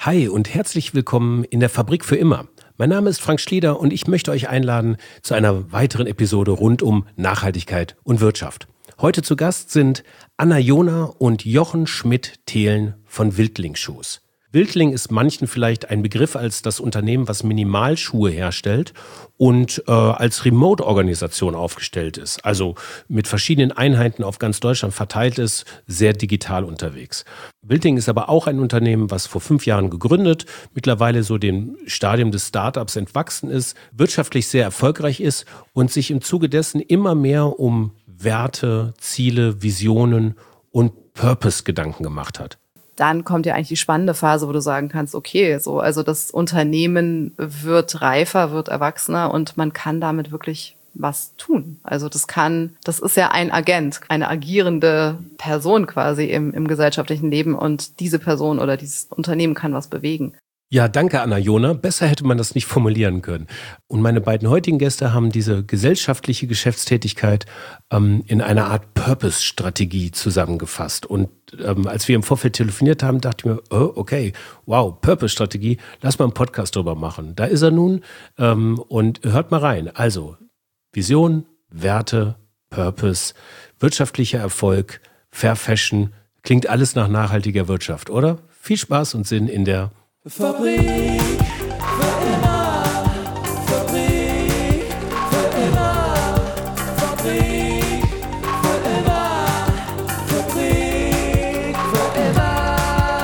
Hi und herzlich willkommen in der Fabrik für immer. Mein Name ist Frank Schlieder und ich möchte euch einladen zu einer weiteren Episode rund um Nachhaltigkeit und Wirtschaft. Heute zu Gast sind Anna Jona und Jochen Schmidt-Thelen von Wildling Shoes. Wildling ist manchen vielleicht ein Begriff als das Unternehmen, was Minimalschuhe herstellt und als Remote-Organisation aufgestellt ist. Also mit verschiedenen Einheiten auf ganz Deutschland verteilt ist, sehr digital unterwegs. Wildling ist aber auch ein Unternehmen, was vor 5 Jahren gegründet, mittlerweile so dem Stadium des Startups entwachsen ist, wirtschaftlich sehr erfolgreich ist und sich im Zuge dessen immer mehr um Werte, Ziele, Visionen und Purpose-Gedanken gemacht hat. Dann kommt ja eigentlich die spannende Phase, wo du sagen kannst, okay, also das Unternehmen wird reifer, wird erwachsener und man kann damit wirklich was tun. Also das ist ja ein Agent, eine agierende Person quasi im gesellschaftlichen Leben und diese Person oder dieses Unternehmen kann was bewegen. Ja, danke Anna Jona. Besser hätte man das nicht formulieren können. Und meine beiden heutigen Gäste haben diese gesellschaftliche Geschäftstätigkeit in einer Art Purpose-Strategie zusammengefasst. Und als wir im Vorfeld telefoniert haben, dachte ich mir, okay, wow, Purpose-Strategie, lass mal einen Podcast drüber machen. Da ist er nun und hört mal rein. Also Vision, Werte, Purpose, wirtschaftlicher Erfolg, Fair Fashion, klingt alles nach nachhaltiger Wirtschaft, oder? Viel Spaß und Sinn in der Fabrik für immer, Fabrik für immer, Fabrik für immer, Fabrik für immer.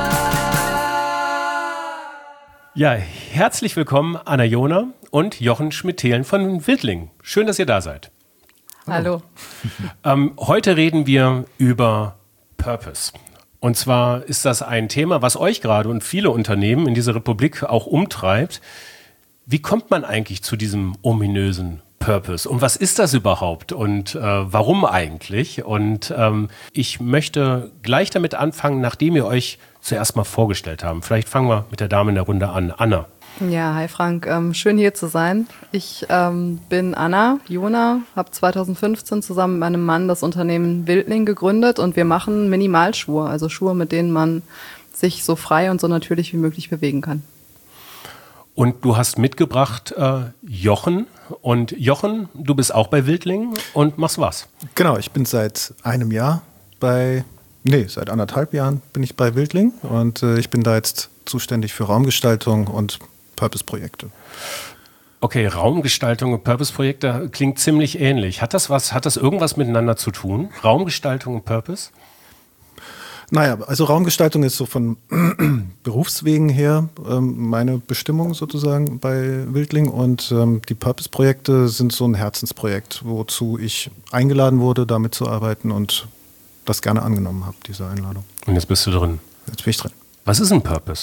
Ja, herzlich willkommen Anna Jona und Jochen Schmidt-Thelen von Wildling. Schön, dass ihr da seid. Hallo. Heute reden wir über Purpose. Und zwar ist das ein Thema, was euch gerade und viele Unternehmen in dieser Republik auch umtreibt. Wie kommt man eigentlich zu diesem ominösen Purpose? Und was ist das überhaupt? Und warum eigentlich? Und ich möchte gleich damit anfangen, nachdem wir euch zuerst mal vorgestellt haben. Vielleicht fangen wir mit der Dame in der Runde an. Anna. Ja, hi Frank, schön hier zu sein. Ich bin Anna Jona, habe 2015 zusammen mit meinem Mann das Unternehmen Wildling gegründet und wir machen Minimalschuhe, also Schuhe, mit denen man sich so frei und so natürlich wie möglich bewegen kann. Und du hast mitgebracht Jochen. Und Jochen, du bist auch bei Wildling und machst was? Genau, ich bin seit einem Jahr seit 1,5 Jahren bin ich bei Wildling und ich bin da jetzt zuständig für Raumgestaltung und Purpose-Projekte. Okay, Raumgestaltung und Purpose-Projekte klingt ziemlich ähnlich. Hat das irgendwas miteinander zu tun? Raumgestaltung und Purpose? Naja, also Raumgestaltung ist so von Berufswegen her meine Bestimmung sozusagen bei Wildling und die Purpose-Projekte sind so ein Herzensprojekt, wozu ich eingeladen wurde, damit zu arbeiten und das gerne angenommen habe, diese Einladung. Und jetzt bist du drin. Jetzt bin ich drin. Was ist ein Purpose?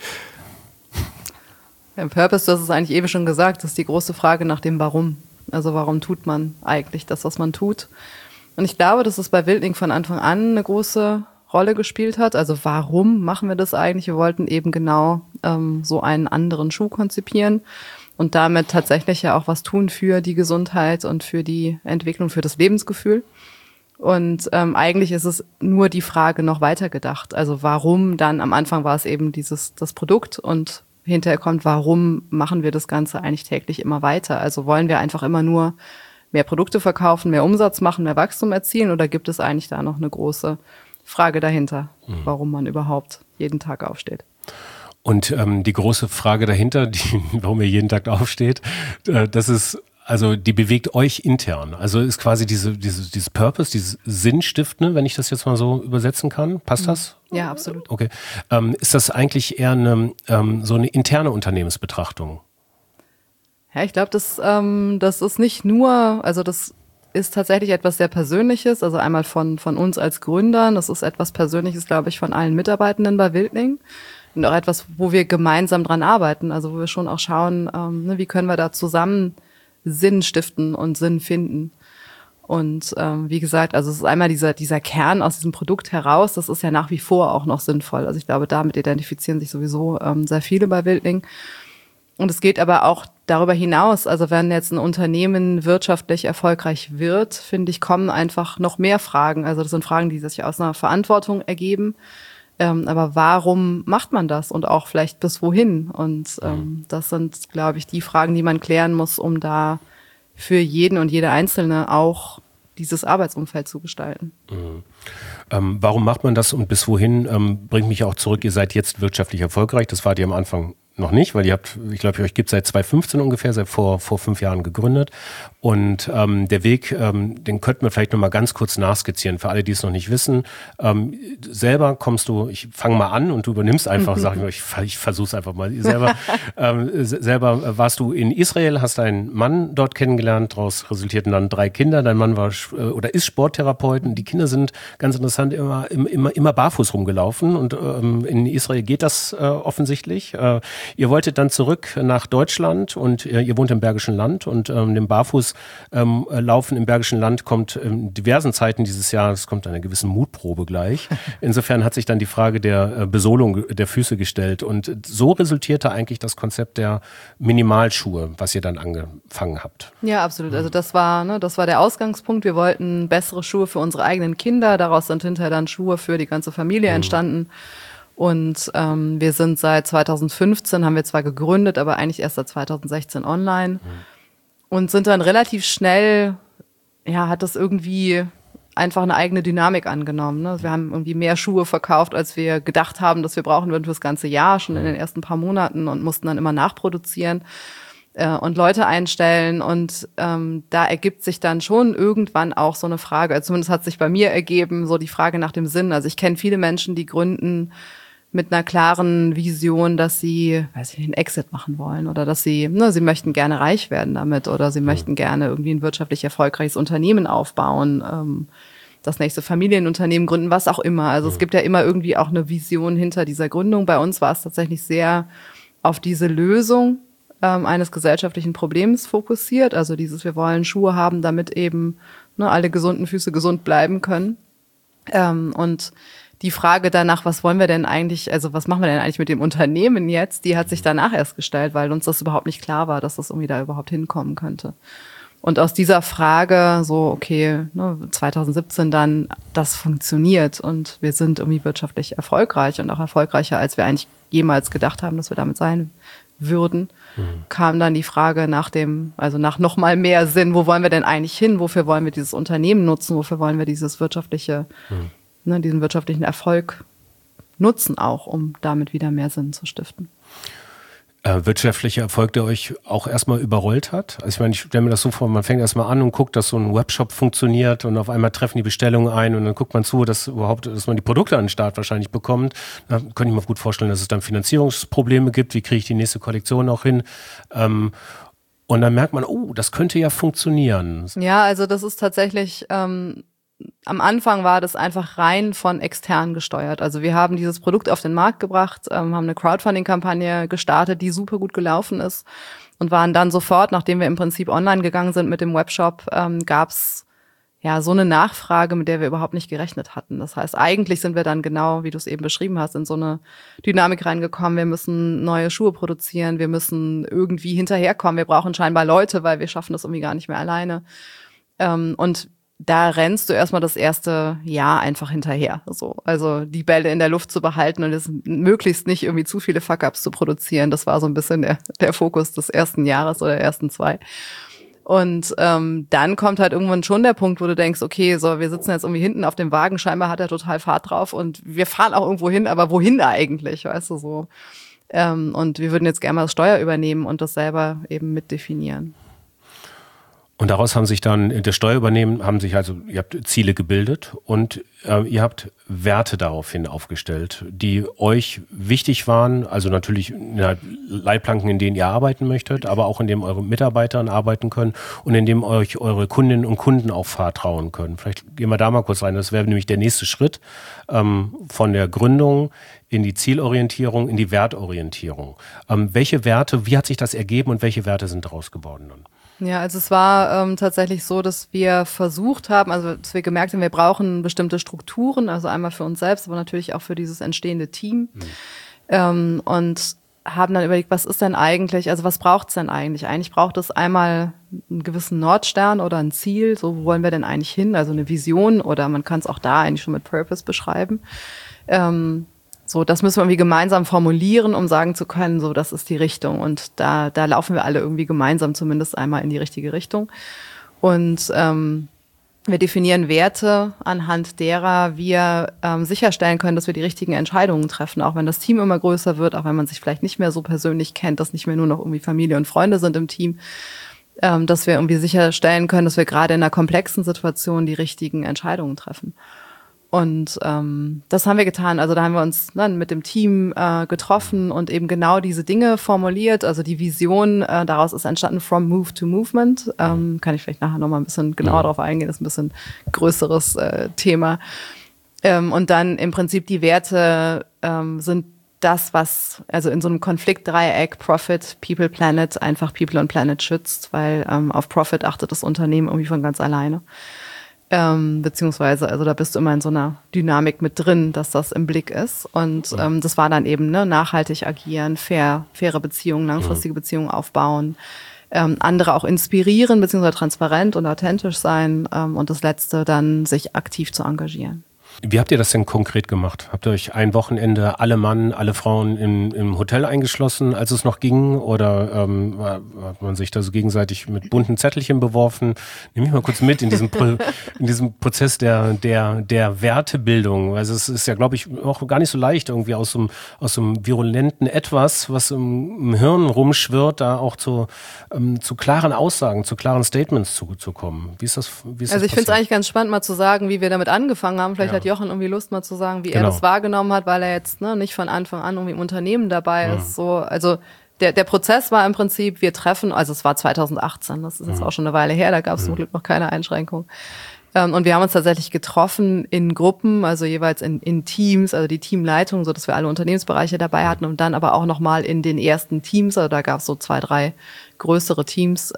Im Purpose, du hast es eigentlich eben schon gesagt, das ist die große Frage nach dem Warum. Also warum tut man eigentlich das, was man tut? Und ich glaube, dass es bei Wildling von Anfang an eine große Rolle gespielt hat. Also warum machen wir das eigentlich? Wir wollten eben genau so einen anderen Schuh konzipieren und damit tatsächlich ja auch was tun für die Gesundheit und für die Entwicklung, für das Lebensgefühl. Und eigentlich ist es nur die Frage noch weitergedacht. Also warum dann? Am Anfang war es eben das Produkt und hinterher kommt, warum machen wir das Ganze eigentlich täglich immer weiter? Also wollen wir einfach immer nur mehr Produkte verkaufen, mehr Umsatz machen, mehr Wachstum erzielen oder gibt es eigentlich da noch eine große Frage dahinter, warum man überhaupt jeden Tag aufsteht? Und die große Frage dahinter, warum ihr jeden Tag aufsteht, das ist, also die bewegt euch intern. Also ist quasi dieses Purpose, dieses Sinnstiftende, wenn ich das jetzt mal so übersetzen kann. Passt das? Ja, absolut. Okay. Ist das eigentlich eher so eine interne Unternehmensbetrachtung? Ja, ich glaube, das ist nicht nur, also das ist tatsächlich etwas sehr Persönliches, also einmal von uns als Gründern, das ist etwas Persönliches, glaube ich, von allen Mitarbeitenden bei Wildling und auch etwas, wo wir gemeinsam dran arbeiten, also wo wir schon auch schauen, wie können wir da zusammen Sinn stiften und Sinn finden. Und wie gesagt, also es ist einmal dieser Kern aus diesem Produkt heraus, das ist ja nach wie vor auch noch sinnvoll. Also ich glaube, damit identifizieren sich sowieso sehr viele bei Wildling. Und es geht aber auch darüber hinaus, also wenn jetzt ein Unternehmen wirtschaftlich erfolgreich wird, finde ich, kommen einfach noch mehr Fragen. Also das sind Fragen, die sich aus einer Verantwortung ergeben. Aber warum macht man das und auch vielleicht bis wohin? Und das sind, glaube ich, die Fragen, die man klären muss, um da für jeden und jede Einzelne auch dieses Arbeitsumfeld zu gestalten. Warum macht man das und bis wohin? Bringt mich auch zurück, ihr seid jetzt wirtschaftlich erfolgreich, das wart ihr am Anfang noch nicht, weil ihr habt, ich glaube, euch gibt es seit 2015 ungefähr, seit vor 5 Jahren gegründet. Und der Weg, den könnten wir vielleicht noch mal ganz kurz nachskizzieren, für alle, die es noch nicht wissen. Selber kommst du, ich fange mal an und du übernimmst einfach, sag ich mal, ich versuche es einfach mal. Selber warst du in Israel, hast deinen Mann dort kennengelernt, daraus resultierten dann 3 Kinder. Dein Mann war oder ist Sporttherapeut und die Kinder sind ganz interessant immer barfuß rumgelaufen. Und in Israel geht das offensichtlich. Ihr wolltet dann zurück nach Deutschland und ihr wohnt im Bergischen Land und dem Barfußlaufen im Bergischen Land kommt in diversen Zeiten dieses Jahres, es kommt eine gewisse Mutprobe gleich. Insofern hat sich dann die Frage der Besohlung der Füße gestellt und so resultierte eigentlich das Konzept der Minimalschuhe, was ihr dann angefangen habt. Ja, absolut. Also das war der Ausgangspunkt. Wir wollten bessere Schuhe für unsere eigenen Kinder. Daraus sind hinterher dann Schuhe für die ganze Familie entstanden. Und wir sind seit 2015, haben wir zwar gegründet, aber eigentlich erst seit 2016 online und sind dann relativ schnell, hat das irgendwie einfach eine eigene Dynamik angenommen. Ne? Wir haben irgendwie mehr Schuhe verkauft, als wir gedacht haben, dass wir brauchen würden fürs ganze Jahr, schon in den ersten paar Monaten und mussten dann immer nachproduzieren und Leute einstellen und da ergibt sich dann schon irgendwann auch so eine Frage, also zumindest hat sich bei mir ergeben, so die Frage nach dem Sinn. Also ich kenne viele Menschen, die gründen mit einer klaren Vision, dass sie, einen Exit machen wollen oder dass sie möchten gerne reich werden damit oder sie möchten gerne irgendwie ein wirtschaftlich erfolgreiches Unternehmen aufbauen, das nächste Familienunternehmen gründen, was auch immer. Also es gibt ja immer irgendwie auch eine Vision hinter dieser Gründung. Bei uns war es tatsächlich sehr auf diese Lösung eines gesellschaftlichen Problems fokussiert. Also wir wollen Schuhe haben, damit eben alle gesunden Füße gesund bleiben können. Und die Frage danach, was machen wir denn eigentlich mit dem Unternehmen jetzt, die hat sich danach erst gestellt, weil uns das überhaupt nicht klar war, dass das irgendwie da überhaupt hinkommen könnte. Und aus dieser Frage 2017 dann, das funktioniert und wir sind irgendwie wirtschaftlich erfolgreich und auch erfolgreicher, als wir eigentlich jemals gedacht haben, dass wir damit sein würden, kam dann die Frage nach noch mal mehr Sinn, wo wollen wir denn eigentlich hin, wofür wollen wir dieses Unternehmen nutzen, wofür wollen wir dieses diesen wirtschaftlichen Erfolg nutzen auch, um damit wieder mehr Sinn zu stiften. Wirtschaftlicher Erfolg, der euch auch erstmal überrollt hat? Also ich meine, ich stelle mir das so vor, man fängt erstmal an und guckt, dass so ein Webshop funktioniert und auf einmal treffen die Bestellungen ein und dann guckt man zu, dass man die Produkte an den Start wahrscheinlich bekommt. Da könnte ich mir gut vorstellen, dass es dann Finanzierungsprobleme gibt. Wie kriege ich die nächste Kollektion auch hin? Und dann merkt man, das könnte ja funktionieren. Ja, also das ist tatsächlich am Anfang war das einfach rein von extern gesteuert. Also wir haben dieses Produkt auf den Markt gebracht, haben eine Crowdfunding-Kampagne gestartet, die super gut gelaufen ist und waren dann sofort, nachdem wir im Prinzip online gegangen sind mit dem Webshop, gab's so eine Nachfrage, mit der wir überhaupt nicht gerechnet hatten. Das heißt, eigentlich sind wir dann genau, wie du es eben beschrieben hast, in so eine Dynamik reingekommen. Wir müssen neue Schuhe produzieren, wir müssen irgendwie hinterherkommen, wir brauchen scheinbar Leute, weil wir schaffen das irgendwie gar nicht mehr alleine. Und da rennst du erstmal das erste Jahr einfach hinterher. Also die Bälle in der Luft zu behalten und es möglichst nicht irgendwie zu viele Fuck-ups zu produzieren. Das war so ein bisschen der Fokus des ersten Jahres oder der ersten 2. Und dann kommt halt irgendwann schon der Punkt, wo du denkst, okay, wir sitzen jetzt irgendwie hinten auf dem Wagen, scheinbar hat er total Fahrt drauf und wir fahren auch irgendwo hin, aber wohin eigentlich, weißt du so. Und wir würden jetzt gerne mal das Steuer übernehmen und das selber eben mitdefinieren. Und daraus haben sich dann, das Steuerübernehmen, ihr habt Ziele gebildet und ihr habt Werte daraufhin aufgestellt, die euch wichtig waren, also natürlich Leitplanken, in denen ihr arbeiten möchtet, aber auch in denen eure Mitarbeiter arbeiten können und in dem euch eure Kundinnen und Kunden auch vertrauen können. Vielleicht gehen wir da mal kurz rein, das wäre nämlich der nächste Schritt von der Gründung in die Zielorientierung, in die Wertorientierung. Welche Werte, wie hat sich das ergeben und welche Werte sind daraus geworden dann? Ja, also es war tatsächlich so, dass wir versucht haben, also dass wir gemerkt haben, wir brauchen bestimmte Strukturen, also einmal für uns selbst, aber natürlich auch für dieses entstehende Team. Und haben dann überlegt, was ist denn eigentlich, also was braucht es denn eigentlich? Eigentlich braucht es einmal einen gewissen Nordstern oder ein Ziel, so wo wollen wir denn eigentlich hin? Also eine Vision oder man kann es auch da eigentlich schon mit Purpose beschreiben. So, das müssen wir irgendwie gemeinsam formulieren, um sagen zu können, so, das ist die Richtung. Und da laufen wir alle irgendwie gemeinsam zumindest einmal in die richtige Richtung. Und wir definieren Werte, anhand derer wir sicherstellen können, dass wir die richtigen Entscheidungen treffen, auch wenn das Team immer größer wird, auch wenn man sich vielleicht nicht mehr so persönlich kennt, dass nicht mehr nur noch irgendwie Familie und Freunde sind im Team, dass wir irgendwie sicherstellen können, dass wir gerade in einer komplexen Situation die richtigen Entscheidungen treffen. Und das haben wir getan. Also da haben wir uns dann mit dem Team getroffen und eben genau diese Dinge formuliert. Also die Vision, daraus ist entstanden From Move to Movement. Kann ich vielleicht nachher nochmal ein bisschen genauer drauf eingehen. Das ist ein bisschen größeres Thema. Und dann im Prinzip die Werte sind das, was also in so einem Konfliktdreieck Profit, People, Planet einfach People und Planet schützt, weil auf Profit achtet das Unternehmen irgendwie von ganz alleine. Beziehungsweise, also da bist du immer in so einer Dynamik mit drin, dass das im Blick ist. Und das war dann eben nachhaltig agieren, faire Beziehungen, langfristige Beziehungen aufbauen, andere auch inspirieren, beziehungsweise transparent und authentisch sein und das Letzte dann sich aktiv zu engagieren. Wie habt ihr das denn konkret gemacht? Habt ihr euch ein Wochenende alle Mann, alle Frauen im Hotel eingeschlossen, als es noch ging? Oder hat man sich da so gegenseitig mit bunten Zettelchen beworfen? Nimm mich mal kurz mit in diesem Prozess der Wertebildung. Also es ist ja, glaube ich, auch gar nicht so leicht, irgendwie aus so einem virulenten Etwas, was im Hirn rumschwirrt, da auch zu klaren Aussagen, zu klaren Statements zu kommen. Wie ist das also ich finde es eigentlich ganz spannend, mal zu sagen, wie wir damit angefangen haben. Vielleicht hat Jochen irgendwie Lust, mal zu sagen, wie er das wahrgenommen hat, weil er jetzt nicht von Anfang an irgendwie im Unternehmen dabei ist. So, also der Prozess war im Prinzip, wir treffen, also es war 2018, das ist jetzt auch schon eine Weile her, da gab es zum Glück noch keine Einschränkung. Und wir haben uns tatsächlich getroffen in Gruppen, also jeweils in Teams, also die Teamleitung, so dass wir alle Unternehmensbereiche dabei hatten und dann aber auch nochmal in den ersten Teams, also da gab es so 2, 3 größere Teams.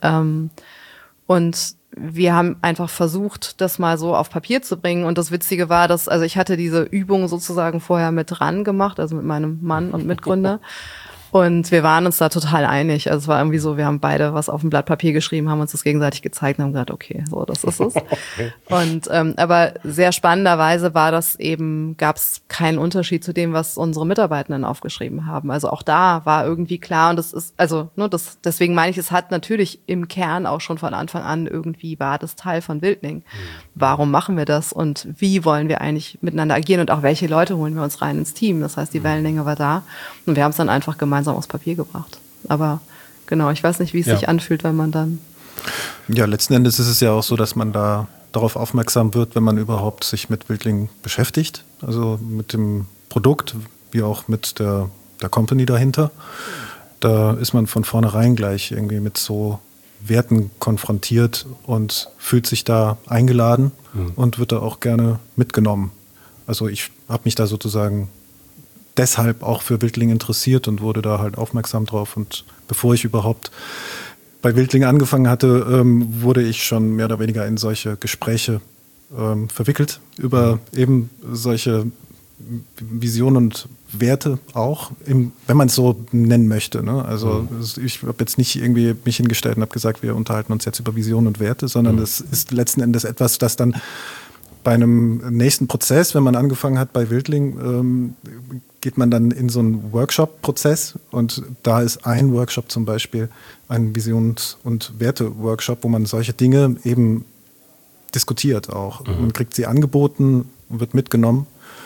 Und wir haben einfach versucht, das mal so auf Papier zu bringen. Und das Witzige war, dass, also ich hatte diese Übung sozusagen vorher mit RAN gemacht, also mit meinem Mann und Mitgründer. Und wir waren uns da total einig. Also es war irgendwie so, wir haben beide was auf dem Blatt Papier geschrieben, haben uns das gegenseitig gezeigt und haben gesagt, okay, so, das ist es. Okay. Und aber sehr spannenderweise war das eben, gab es keinen Unterschied zu dem, was unsere Mitarbeitenden aufgeschrieben haben. Also auch da war irgendwie klar, und das ist, also deswegen meine ich, es hat natürlich im Kern auch schon von Anfang an irgendwie war das Teil von Wildling. Warum machen wir das und wie wollen wir eigentlich miteinander agieren und auch welche Leute holen wir uns rein ins Team? Das heißt, die Wellenlänge war da und wir haben es dann einfach gemeinsam aufs Papier gebracht. Aber genau, ich weiß nicht, wie es sich anfühlt, wenn man dann... Ja, letzten Endes ist es ja auch so, dass man da darauf aufmerksam wird, wenn man überhaupt sich mit Wildling beschäftigt. Also mit dem Produkt, wie auch mit der Company dahinter. Da ist man von vornherein gleich irgendwie mit so Werten konfrontiert und fühlt sich da eingeladen und wird da auch gerne mitgenommen. Also ich habe mich da sozusagen deshalb auch für Wildling interessiert und wurde da halt aufmerksam drauf. Und bevor ich überhaupt bei Wildling angefangen hatte, wurde ich schon mehr oder weniger in solche Gespräche verwickelt über eben solche Visionen und Werte auch, wenn man es so nennen möchte. Ne? Also ich habe jetzt nicht irgendwie mich hingestellt und habe gesagt, wir unterhalten uns jetzt über Visionen und Werte, sondern das ist letzten Endes etwas, das dann bei einem nächsten Prozess, wenn man angefangen hat bei Wildling, geht man dann in so einen Workshop-Prozess und da ist ein Workshop zum Beispiel ein Visions- und Werte-Workshop, wo man solche Dinge eben diskutiert auch. Man kriegt sie angeboten, wird mitgenommen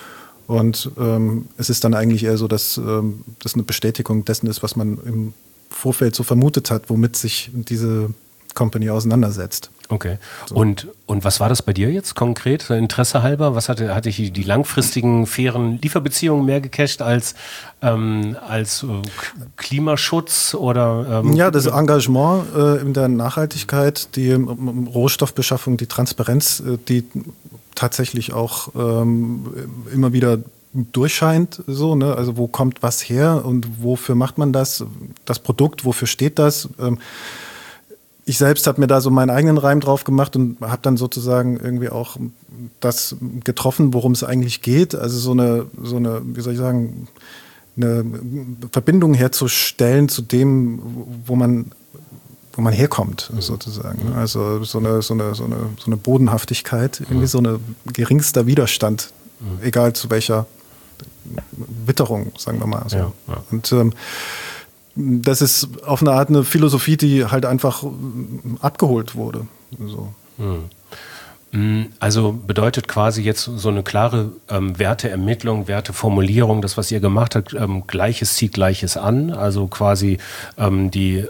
und es ist dann eigentlich eher so, dass das eine Bestätigung dessen ist, was man im Vorfeld so vermutet hat, womit sich diese Company auseinandersetzt. Okay. So. Und was war das bei dir jetzt konkret, Interesse halber? Was hatte ich die langfristigen, fairen Lieferbeziehungen mehr gecasht als Klimaschutz oder? Ja, das Engagement in der Nachhaltigkeit, die Rohstoffbeschaffung, die Transparenz, die tatsächlich auch immer wieder durchscheint, so, ne? Also wo kommt was her und wofür macht man das? Das Produkt, wofür steht das? Ich selbst habe mir da so meinen eigenen Reim drauf gemacht und habe dann sozusagen irgendwie auch das getroffen, worum es eigentlich geht. Also so eine, wie soll ich sagen, eine Verbindung herzustellen zu dem, wo man herkommt, sozusagen. Also so eine Bodenhaftigkeit, irgendwie so eine geringster Widerstand, egal zu welcher Witterung, sagen wir mal so. Ja. Und das ist auf eine Art eine Philosophie, die halt einfach abgeholt wurde. So. Also bedeutet quasi jetzt so eine klare Werteermittlung, Werteformulierung, das, was ihr gemacht habt, Gleiches zieht Gleiches an, also quasi die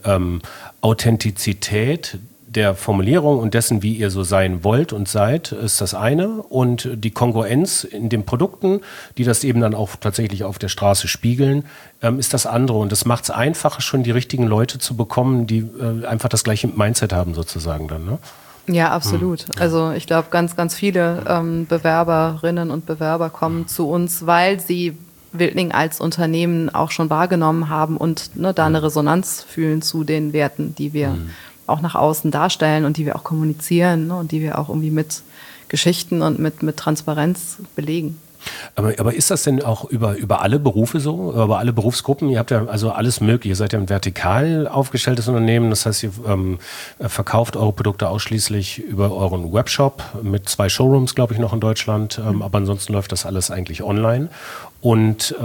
Authentizität der Formulierung und dessen, wie ihr so sein wollt und seid, ist das eine, und die Kongruenz in den Produkten, die das eben dann auch tatsächlich auf der Straße spiegeln, ist das andere, und das macht es einfacher, schon die richtigen Leute zu bekommen, die einfach das gleiche Mindset haben sozusagen dann, ne? Ja, absolut. Also ich glaube, ganz, ganz viele Bewerberinnen und Bewerber kommen zu uns, weil sie Wildling als Unternehmen auch schon wahrgenommen haben und da eine Resonanz fühlen zu den Werten, die wir auch nach außen darstellen und die wir auch kommunizieren, und die wir auch irgendwie mit Geschichten und mit Transparenz belegen. Aber ist das denn auch über alle Berufe so, über alle Berufsgruppen? Ihr habt ja also alles Mögliche. Ihr seid ja ein vertikal aufgestelltes Unternehmen. Das heißt, ihr verkauft eure Produkte ausschließlich über euren Webshop mit 2 Showrooms, glaube ich, noch in Deutschland. Aber ansonsten läuft das alles eigentlich online. Und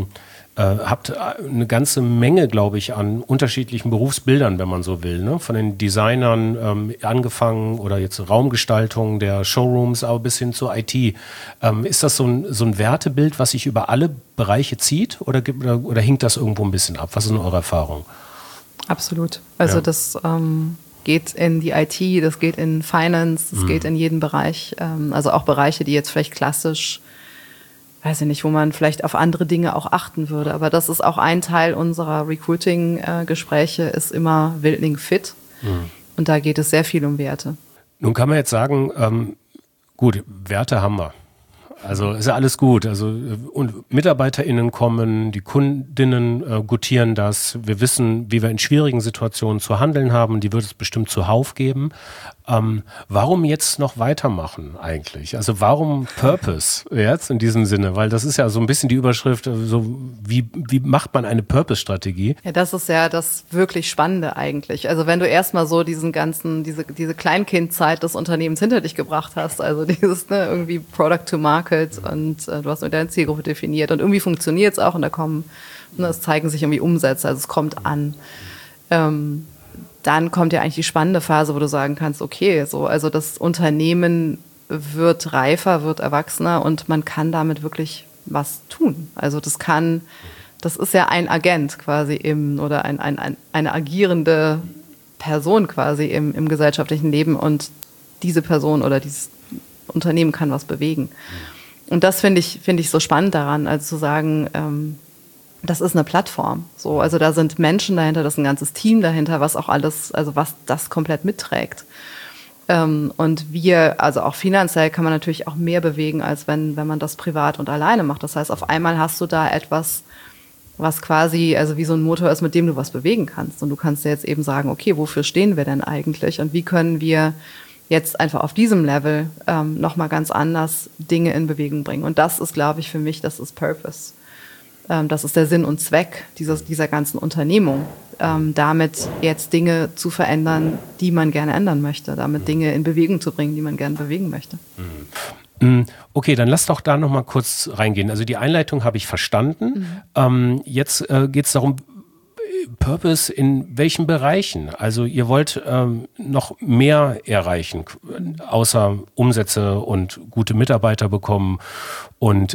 habt eine ganze Menge, glaube ich, an unterschiedlichen Berufsbildern, wenn man so will, ne? Von den Designern angefangen oder jetzt Raumgestaltung der Showrooms, aber bis hin zur IT. Ist das so ein Wertebild, was sich über alle Bereiche zieht, oder hinkt das irgendwo ein bisschen ab? Was ist denn eure Erfahrung? Absolut. Also das geht in die IT, das geht in Finance, das geht in jeden Bereich. Also auch Bereiche, die jetzt vielleicht klassisch, weiß ich nicht, wo man vielleicht auf andere Dinge auch achten würde. Aber das ist auch ein Teil unserer Recruiting-Gespräche, ist immer Wildling Fit. Und da geht es sehr viel um Werte. Nun kann man jetzt sagen, gut, Werte haben wir. Also ist ja alles gut. Also und MitarbeiterInnen kommen, die KundInnen gutieren das. Wir wissen, wie wir in schwierigen Situationen zu handeln haben. Die wird es bestimmt zuhauf geben. Warum jetzt noch weitermachen eigentlich? Also warum Purpose jetzt in diesem Sinne? Weil das ist ja so ein bisschen die Überschrift, so wie macht man eine Purpose-Strategie? Ja, das ist ja das wirklich Spannende eigentlich. Also wenn du erstmal so diese Kleinkindzeit des Unternehmens hinter dich gebracht hast, also dieses irgendwie Product to Market, und du hast mit deiner Zielgruppe definiert und irgendwie funktioniert es auch, und da kommen, es zeigen sich irgendwie Umsätze, also es kommt an. Dann kommt ja eigentlich die spannende Phase, wo du sagen kannst, okay, so, also das Unternehmen wird reifer, wird erwachsener, und man kann damit wirklich was tun. Also das ist ja ein Agent quasi oder eine agierende Person quasi im gesellschaftlichen Leben, und diese Person oder dieses Unternehmen kann was bewegen. Und das finde ich so spannend daran, also zu sagen, das ist eine Plattform. So, also da sind Menschen dahinter, das ist ein ganzes Team dahinter, was auch alles, also was das komplett mitträgt. Und also auch finanziell kann man natürlich auch mehr bewegen, als wenn man das privat und alleine macht. Das heißt, auf einmal hast du da etwas, was quasi, also wie so ein Motor ist, mit dem du was bewegen kannst. Und du kannst dir jetzt eben sagen, okay, wofür stehen wir denn eigentlich? Und wie können wir jetzt einfach auf diesem Level nochmal ganz anders Dinge in Bewegung bringen? Und das ist, glaube ich, für mich, das ist Purpose. Das ist der Sinn und Zweck dieser ganzen Unternehmung, damit jetzt Dinge zu verändern, die man gerne ändern möchte, damit Dinge in Bewegung zu bringen, die man gerne bewegen möchte. Okay, dann lass doch da noch mal kurz reingehen. Also die Einleitung habe ich verstanden. Jetzt geht es darum, Purpose in welchen Bereichen? Also ihr wollt noch mehr erreichen, außer Umsätze und gute Mitarbeiter bekommen und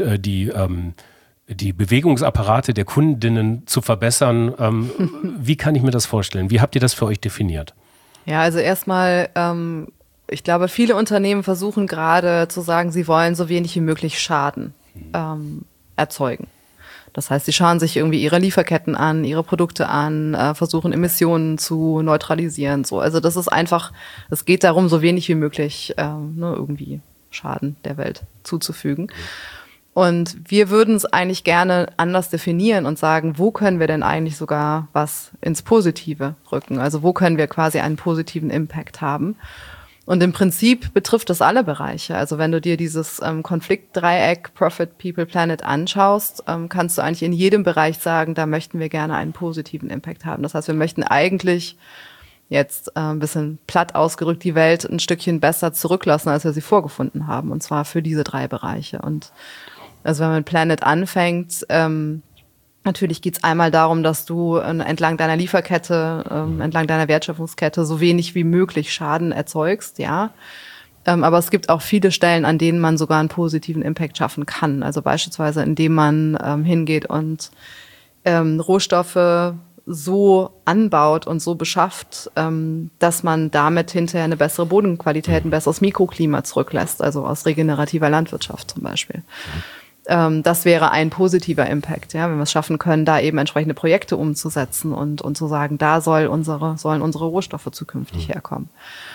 die Bewegungsapparate der Kundinnen zu verbessern. Wie kann ich mir das vorstellen? Wie habt ihr das für euch definiert? Ja, also erstmal, ich glaube, viele Unternehmen versuchen gerade zu sagen, sie wollen so wenig wie möglich Schaden erzeugen. Das heißt, sie schauen sich irgendwie ihre Lieferketten an, ihre Produkte an, versuchen Emissionen zu neutralisieren. So. Also das ist einfach, es geht darum, so wenig wie möglich irgendwie Schaden der Welt zuzufügen. Und wir würden es eigentlich gerne anders definieren und sagen, wo können wir denn eigentlich sogar was ins Positive rücken? Also wo können wir quasi einen positiven Impact haben? Und im Prinzip betrifft das alle Bereiche. Also wenn du dir dieses Konfliktdreieck Profit, People, Planet anschaust, kannst du eigentlich in jedem Bereich sagen, da möchten wir gerne einen positiven Impact haben. Das heißt, wir möchten eigentlich jetzt ein bisschen platt ausgerückt die Welt ein Stückchen besser zurücklassen, als wir sie vorgefunden haben. Und zwar für diese 3 Bereiche. Und Also wenn man mit Planet anfängt, natürlich geht es einmal darum, dass du entlang deiner Lieferkette, entlang deiner Wertschöpfungskette so wenig wie möglich Schaden erzeugst, ja. Aber es gibt auch viele Stellen, an denen man sogar einen positiven Impact schaffen kann. Also beispielsweise, indem man hingeht und Rohstoffe so anbaut und so beschafft, dass man damit hinterher eine bessere Bodenqualität, ein besseres Mikroklima zurücklässt, also aus regenerativer Landwirtschaft zum Beispiel. Das wäre ein positiver Impact, ja, wenn wir es schaffen können, da eben entsprechende Projekte umzusetzen und zu sagen, da sollen unsere Rohstoffe zukünftig herkommen.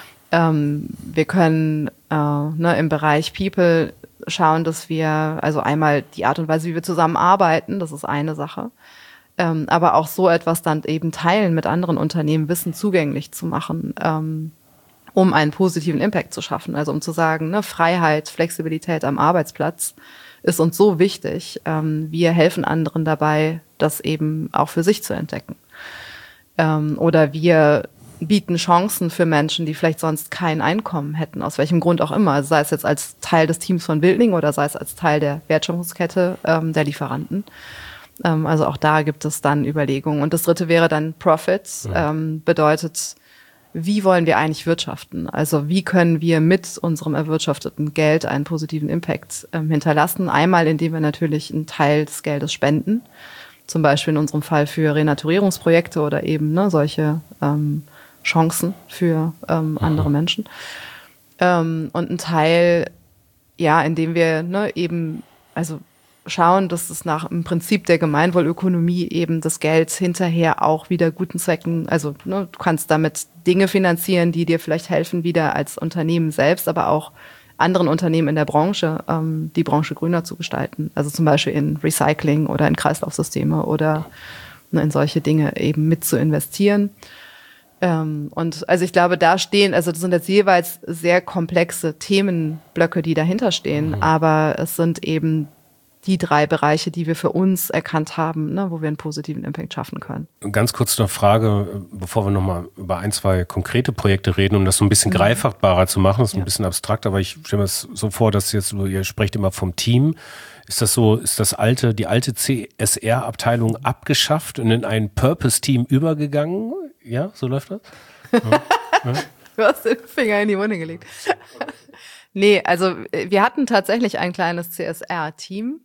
Wir können im Bereich People schauen, dass wir, also einmal die Art und Weise, wie wir zusammenarbeiten, das ist eine Sache, aber auch so etwas dann eben teilen mit anderen Unternehmen, Wissen zugänglich zu machen, um einen positiven Impact zu schaffen. Also um zu sagen, ne, Freiheit, Flexibilität am Arbeitsplatz ist uns so wichtig. Wir helfen anderen dabei, das eben auch für sich zu entdecken. Oder wir bieten Chancen für Menschen, die vielleicht sonst kein Einkommen hätten, aus welchem Grund auch immer. Also sei es jetzt als Teil des Teams von Wildling oder sei es als Teil der Wertschöpfungskette der Lieferanten. Also auch da gibt es dann Überlegungen. Und das dritte wäre dann Profits, bedeutet, wie wollen wir eigentlich wirtschaften? Also wie können wir mit unserem erwirtschafteten Geld einen positiven Impact hinterlassen? Einmal, indem wir natürlich einen Teil des Geldes spenden, zum Beispiel in unserem Fall für Renaturierungsprojekte oder eben solche Chancen für andere Menschen. Und ein Teil, ja, indem wir eben, also schauen, dass es nach im Prinzip der Gemeinwohlökonomie eben das Geld hinterher auch wieder guten Zwecken, also du kannst damit Dinge finanzieren, die dir vielleicht helfen, wieder als Unternehmen selbst, aber auch anderen Unternehmen in der Branche, die Branche grüner zu gestalten. Also zum Beispiel in Recycling oder in Kreislaufsysteme oder in solche Dinge eben mit zu investieren. Und also ich glaube, da stehen, also das sind jetzt jeweils sehr komplexe Themenblöcke, die dahinter stehen, aber es sind eben die 3 Bereiche, die wir für uns erkannt haben, wo wir einen positiven Impact schaffen können. Ganz kurz eine Frage, bevor wir nochmal über 1, 2 konkrete Projekte reden, um das so ein bisschen greifbarer zu machen. Das ist ein bisschen abstrakt, aber ich stelle mir das so vor, dass ihr sprecht immer vom Team. Ist das so, ist die alte CSR-Abteilung abgeschafft und in ein Purpose-Team übergegangen? Ja, so läuft das? Ja. Du hast den Finger in die Wunde gelegt. Nee, also wir hatten tatsächlich ein kleines CSR-Team,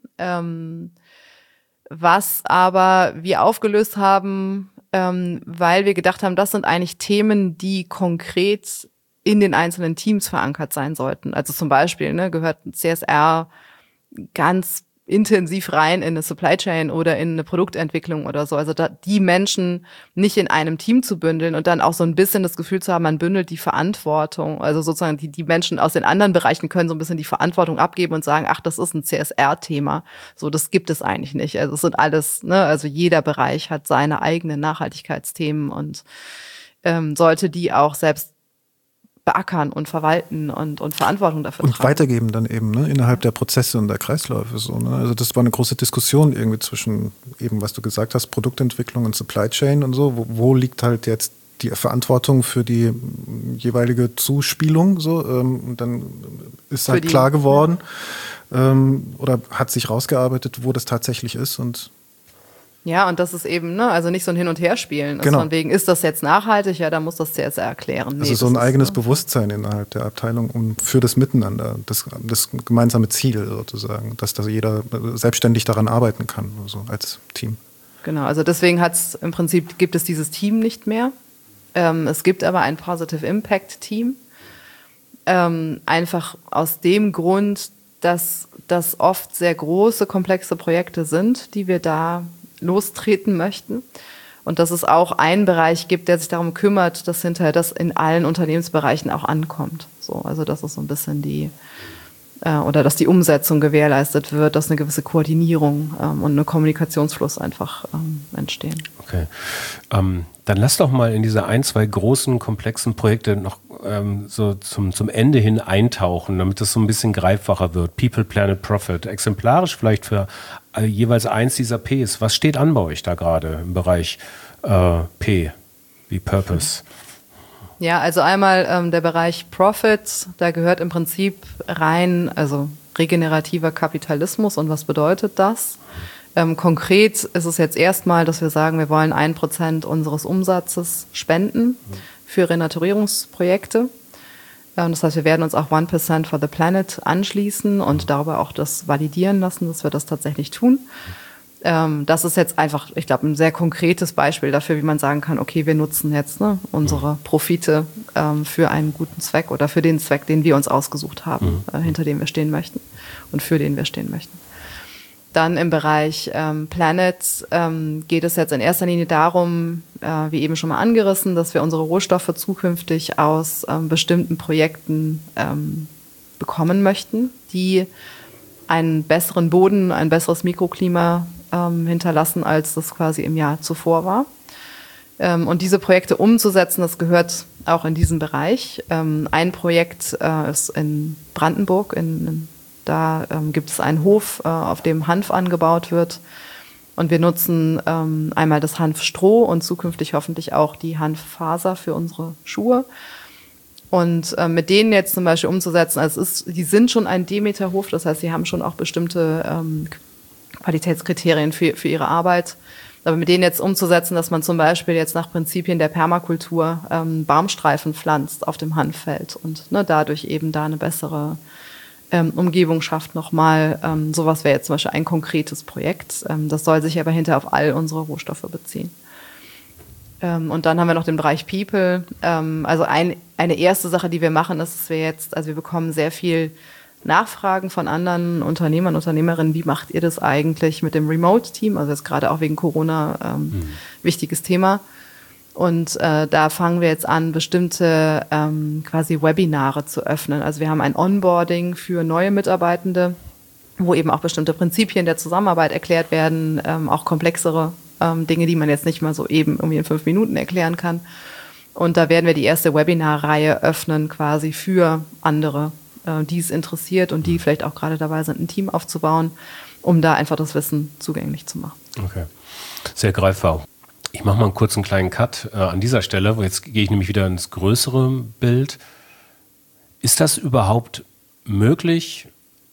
was aber wir aufgelöst haben, weil wir gedacht haben, das sind eigentlich Themen, die konkret in den einzelnen Teams verankert sein sollten. Also zum Beispiel gehört CSR ganz intensiv rein in eine Supply Chain oder in eine Produktentwicklung oder so. Also die Menschen nicht in einem Team zu bündeln und dann auch so ein bisschen das Gefühl zu haben, man bündelt die Verantwortung. Also sozusagen die Menschen aus den anderen Bereichen können so ein bisschen die Verantwortung abgeben und sagen, ach, das ist ein CSR-Thema. So, das gibt es eigentlich nicht. Also es sind alles, also jeder Bereich hat seine eigenen Nachhaltigkeitsthemen und sollte die auch selbst beackern und verwalten und Verantwortung dafür tragen. Und weitergeben dann eben innerhalb der Prozesse und der Kreisläufe. So, Also das war eine große Diskussion irgendwie zwischen eben, was du gesagt hast, Produktentwicklung und Supply Chain und so. Wo liegt halt jetzt die Verantwortung für die jeweilige Zuspielung? So? Und dann ist halt klar geworden oder hat sich rausgearbeitet, wo das tatsächlich ist und ja, und das ist eben, also nicht so ein Hin- und Herspielen. Also von wegen, ist das jetzt nachhaltig? Ja, da muss das CSR erklären. Nee, also so ein eigenes Bewusstsein innerhalb der Abteilung für das Miteinander, das gemeinsame Ziel sozusagen, dass da jeder selbstständig daran arbeiten kann, also als Team. Genau, also deswegen gibt es dieses Team nicht mehr. Es gibt aber ein Positive Impact Team. Einfach aus dem Grund, dass das oft sehr große, komplexe Projekte sind, die wir da lostreten möchten. Und dass es auch einen Bereich gibt, der sich darum kümmert, dass hinterher das in allen Unternehmensbereichen auch ankommt. So, also das ist so ein bisschen oder dass die Umsetzung gewährleistet wird, dass eine gewisse Koordinierung und ein Kommunikationsfluss einfach entstehen. Okay. Dann lass doch mal in diese 1, 2 großen, komplexen Projekte noch so zum Ende hin eintauchen, damit es so ein bisschen greifbarer wird. People, Planet, Profit. Exemplarisch vielleicht für jeweils eins dieser Ps. Was steht an bei euch da gerade im Bereich P, wie Purpose? Ja, also einmal der Bereich Profit, da gehört im Prinzip rein, also regenerativer Kapitalismus und was bedeutet das? Konkret ist es jetzt erstmal, dass wir sagen, wir wollen 1% unseres Umsatzes spenden für Renaturierungsprojekte. Das heißt, wir werden uns auch 1% for the Planet anschließen und darüber auch das validieren lassen, dass wir das tatsächlich tun. Das ist jetzt einfach, ich glaube, ein sehr konkretes Beispiel dafür, wie man sagen kann, okay, wir nutzen jetzt unsere Profite für einen guten Zweck oder für den Zweck, den wir uns ausgesucht haben, hinter dem wir stehen möchten und für den wir stehen möchten. Dann im Bereich Planet geht es jetzt in erster Linie darum, wie eben schon mal angerissen, dass wir unsere Rohstoffe zukünftig aus bestimmten Projekten bekommen möchten, die einen besseren Boden, ein besseres Mikroklima hinterlassen, als das quasi im Jahr zuvor war. Und diese Projekte umzusetzen, das gehört auch in diesen Bereich. Ein Projekt ist in Brandenburg, da gibt es einen Hof, auf dem Hanf angebaut wird. Und wir nutzen einmal das Hanfstroh und zukünftig hoffentlich auch die Hanffaser für unsere Schuhe. Und mit denen jetzt zum Beispiel umzusetzen, also die sind schon ein Demeter-Hof, das heißt, sie haben schon auch bestimmte Qualitätskriterien für ihre Arbeit. Aber mit denen jetzt umzusetzen, dass man zum Beispiel jetzt nach Prinzipien der Permakultur Baumstreifen pflanzt auf dem Hanffeld und dadurch eben da eine bessere Umgebung schafft nochmal. Sowas wäre jetzt zum Beispiel ein konkretes Projekt. Das soll sich aber hinterher auf all unsere Rohstoffe beziehen. Und dann haben wir noch den Bereich People. Also eine erste Sache, die wir machen, ist, dass wir jetzt, also wir bekommen sehr viel Nachfragen von anderen Unternehmern, Unternehmerinnen, wie macht ihr das eigentlich mit dem Remote-Team? Also jetzt gerade auch wegen Corona wichtiges Thema. Und da fangen wir jetzt an, bestimmte quasi Webinare zu öffnen. Also wir haben ein Onboarding für neue Mitarbeitende, wo eben auch bestimmte Prinzipien der Zusammenarbeit erklärt werden, auch komplexere Dinge, die man jetzt nicht mal so eben irgendwie in 5 Minuten erklären kann. Und da werden wir die erste Webinarreihe öffnen quasi für andere, die es interessiert und die vielleicht auch gerade dabei sind, ein Team aufzubauen, um da einfach das Wissen zugänglich zu machen. Okay, sehr greifbar. Ich mache mal einen kurzen kleinen Cut an dieser Stelle, wo jetzt gehe ich nämlich wieder ins größere Bild. Ist das überhaupt möglich,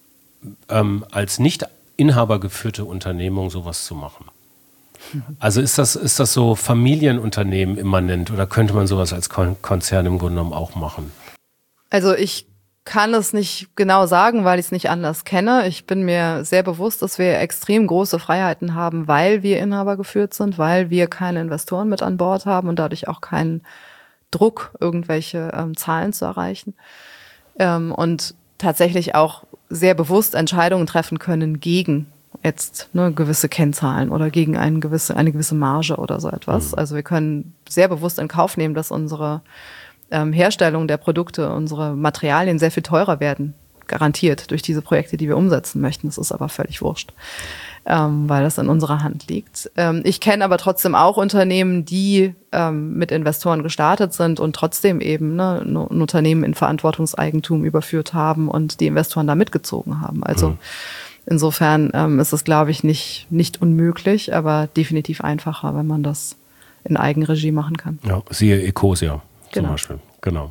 als nicht inhabergeführte Unternehmung sowas zu machen? Also ist das so Familienunternehmen immanent oder könnte man sowas als Konzern im Grunde genommen auch machen? Also ich kann es nicht genau sagen, weil ich es nicht anders kenne. Ich bin mir sehr bewusst, dass wir extrem große Freiheiten haben, weil wir Inhaber geführt sind, weil wir keine Investoren mit an Bord haben und dadurch auch keinen Druck, irgendwelche Zahlen zu erreichen. Und tatsächlich auch sehr bewusst Entscheidungen treffen können gegen jetzt gewisse Kennzahlen oder gegen eine gewisse Marge oder so etwas. Also wir können sehr bewusst in Kauf nehmen, dass unsere Herstellung der Produkte, unsere Materialien sehr viel teurer werden, garantiert durch diese Projekte, die wir umsetzen möchten. Das ist aber völlig wurscht, weil das in unserer Hand liegt. Ich kenne aber trotzdem auch Unternehmen, die mit Investoren gestartet sind und trotzdem eben ein Unternehmen in Verantwortungseigentum überführt haben und die Investoren da mitgezogen haben. Also insofern ist es, glaube ich, nicht unmöglich, aber definitiv einfacher, wenn man das in Eigenregie machen kann. Ja, siehe Ecosia. Zum Beispiel, genau.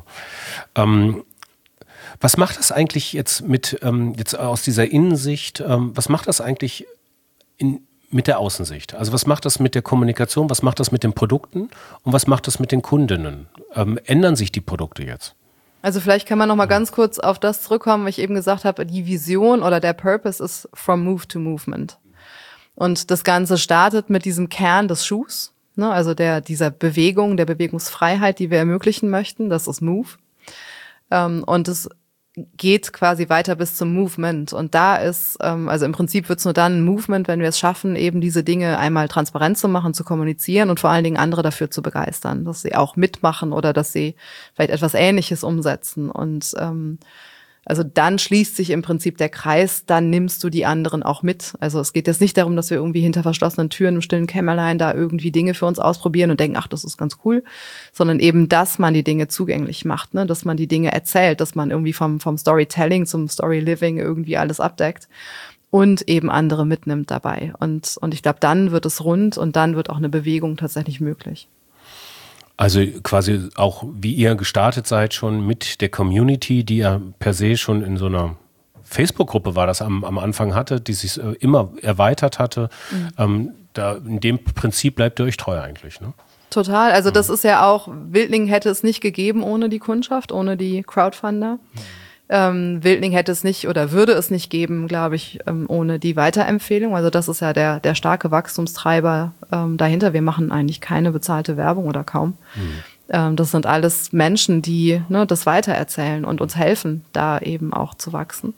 Was macht das eigentlich jetzt jetzt aus dieser Innensicht, was macht das eigentlich mit der Außensicht? Also was macht das mit der Kommunikation, was macht das mit den Produkten und was macht das mit den Kundinnen? Ändern sich die Produkte jetzt? Also vielleicht kann man noch mal ganz kurz auf das zurückkommen, was ich eben gesagt habe, die Vision oder der Purpose ist from move to movement. Und das Ganze startet mit diesem Kern des Schuhs. Also dieser Bewegung, der Bewegungsfreiheit, die wir ermöglichen möchten, das ist Move. Und es geht quasi weiter bis zum Movement. Und da ist, also im Prinzip wird es nur dann ein Movement, wenn wir es schaffen, eben diese Dinge einmal transparent zu machen, zu kommunizieren und vor allen Dingen andere dafür zu begeistern, dass sie auch mitmachen oder dass sie vielleicht etwas Ähnliches umsetzen. Und also dann schließt sich im Prinzip der Kreis, dann nimmst du die anderen auch mit. Also es geht jetzt nicht darum, dass wir irgendwie hinter verschlossenen Türen im stillen Kämmerlein da irgendwie Dinge für uns ausprobieren und denken, ach, das ist ganz cool, sondern eben, dass man die Dinge zugänglich macht, dass man die Dinge erzählt, dass man irgendwie vom Storytelling zum Storyliving irgendwie alles abdeckt und eben andere mitnimmt dabei. Und ich glaube, dann wird es rund und dann wird auch eine Bewegung tatsächlich möglich. Also quasi auch, wie ihr gestartet seid, schon mit der Community, die ja per se schon in so einer Facebook-Gruppe war das am Anfang hatte, die sich immer erweitert hatte. Da in dem Prinzip bleibt ihr euch treu eigentlich, ne? Total. Also das ist ja auch, Wildling hätte es nicht gegeben ohne die Kundschaft, ohne die Crowdfunder. Wildling hätte es nicht oder würde es nicht geben, glaube ich, ohne die Weiterempfehlung. Also das ist ja der starke Wachstumstreiber dahinter. Wir machen eigentlich keine bezahlte Werbung oder kaum. Das sind alles Menschen, die das weitererzählen und uns helfen, da eben auch zu wachsen.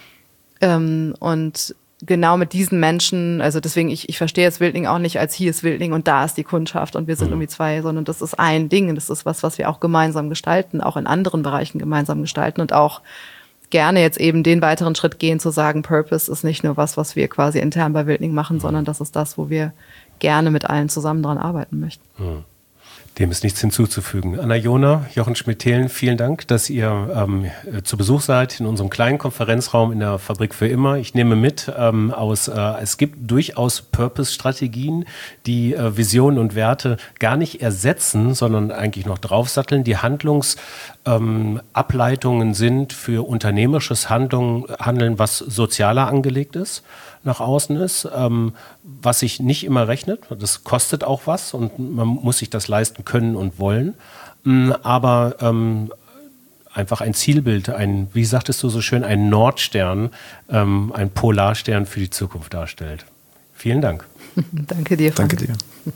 Und genau mit diesen Menschen, also deswegen, ich verstehe jetzt Wildling auch nicht als hier ist Wildling und da ist die Kundschaft und wir sind irgendwie zwei, sondern das ist ein Ding und das ist was wir auch gemeinsam gestalten, auch in anderen Bereichen gemeinsam gestalten und auch gerne jetzt eben den weiteren Schritt gehen, zu sagen, Purpose ist nicht nur was wir quasi intern bei Wildling machen, sondern das ist das, wo wir gerne mit allen zusammen dran arbeiten möchten. Dem ist nichts hinzuzufügen. Anna-Jona, Jochen Schmidt-Thelen, vielen Dank, dass ihr zu Besuch seid in unserem kleinen Konferenzraum in der Fabrik für immer. Ich nehme mit es gibt durchaus Purpose-Strategien, die Visionen und Werte gar nicht ersetzen, sondern eigentlich noch draufsatteln, die Handlungsableitungen sind für unternehmerisches Handeln, was sozialer angelegt ist, nach außen ist, was sich nicht immer rechnet. Das kostet auch was und man muss sich das leisten können und wollen. Aber einfach ein Zielbild, wie sagtest du so schön, ein Nordstern, ein Polarstern für die Zukunft darstellt. Vielen Dank. Danke dir, Frank. Danke dir.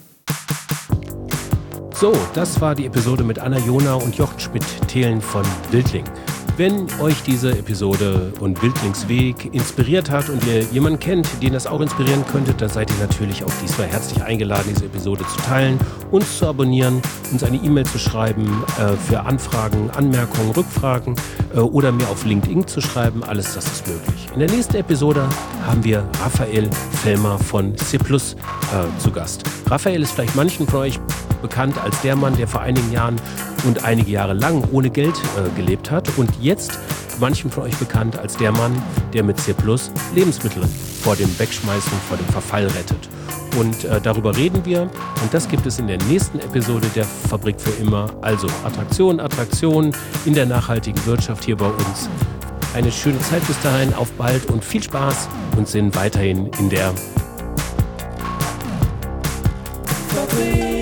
So, das war die Episode mit Anna-Jona und Jochen Schmidt-Thelen von Wildling. Wenn euch diese Episode und Wildlings Weg inspiriert hat und ihr jemanden kennt, den das auch inspirieren könnte, dann seid ihr natürlich auch diesmal herzlich eingeladen, diese Episode zu teilen, uns zu abonnieren, uns eine E-Mail zu schreiben für Anfragen, Anmerkungen, Rückfragen oder mir auf LinkedIn zu schreiben. Alles das ist möglich. In der nächsten Episode haben wir Raphael Fellmer von C+ zu Gast. Raphael ist vielleicht manchen von euch bekannt als der Mann, der vor einigen Jahren und einige Jahre lang ohne Geld gelebt hat und jetzt manchen von euch bekannt als der Mann, der mit C+ Lebensmittel vor dem Wegschmeißen, vor dem Verfall rettet. Und darüber reden wir und das gibt es in der nächsten Episode der Fabrik für immer. Also Attraktion in der nachhaltigen Wirtschaft hier bei uns. Eine schöne Zeit bis dahin, auf bald und viel Spaß und sind weiterhin in der Fabrik.